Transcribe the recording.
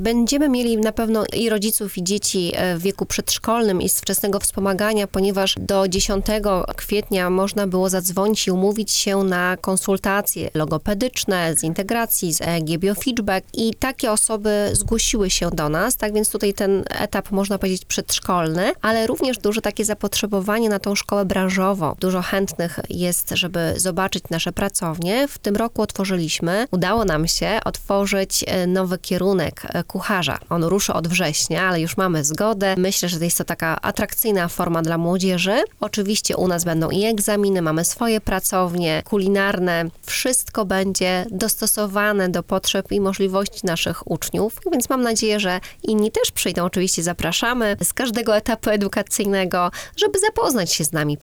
Będziemy mieli na pewno i rodziców, i dzieci w wieku przedszkolnym i z wczesnego wspomagania, ponieważ do 10 kwietnia można było zadzwonić i umówić się na konsultacje logopedyczne z integracji, z EEG Biofeedback i takie osoby zgłosiły się do nas, tak więc tutaj ten etap można powiedzieć przedszkolny, ale również duże takie zapotrzebowanie na tą szkołę branżową. Dużo chętnych jest, żeby zobaczyć nasze pracownie. W tym roku udało nam się otworzyć nowy kierunek kucharza. On ruszy od września, ale już mamy zgodę. Myślę, że jest to taka atrakcyjna forma dla młodzieży. Oczywiście u nas będą i egzaminy, mamy swoje pracownie kulinarne. Wszystko będzie dostosowane do potrzeb i możliwości naszych uczniów, więc mam nadzieję, że inni też przyjdą. Oczywiście zapraszamy z każdego etapu edukacyjnego, żeby zapoznać się z nami.